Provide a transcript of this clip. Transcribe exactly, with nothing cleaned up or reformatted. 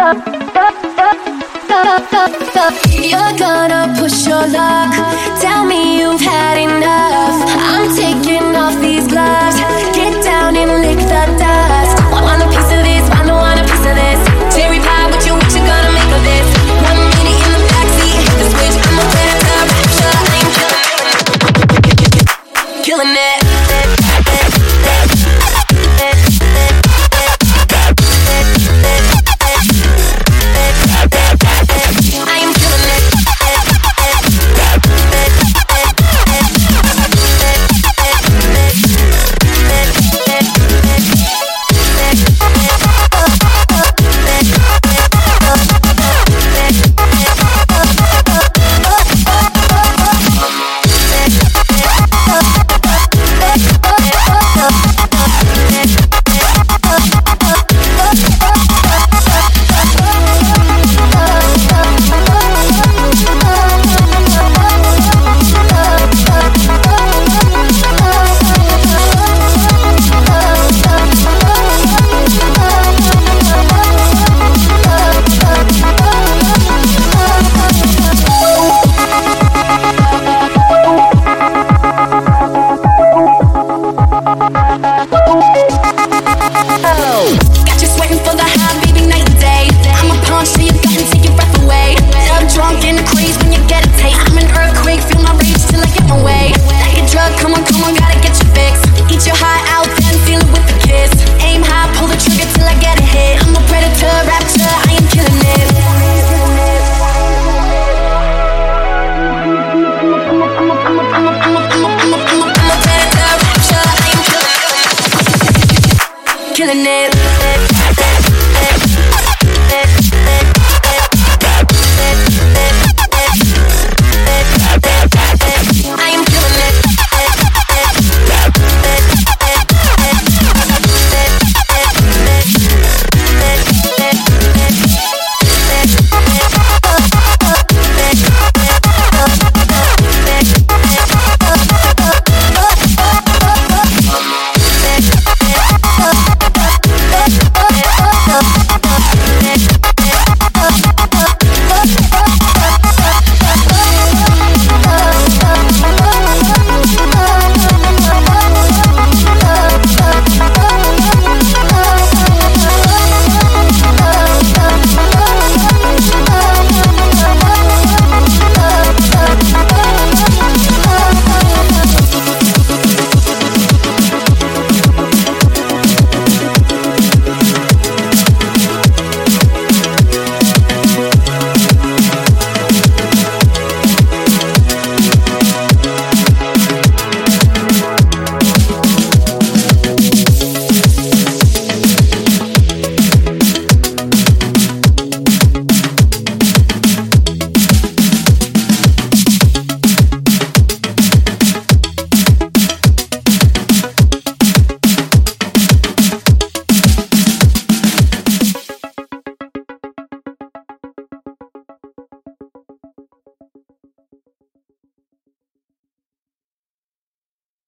You're gonna push your luck. Tell me you've had enough. I'm taking off these gloves. Get down and lick the dust. I want a piece of this, I don't want a piece of this. Cherry pie, what you, what you gonna make of this? One minute in the backseat, hit the switch. I'm a predator, rapture. I ain't killing it, killing it. Killing it.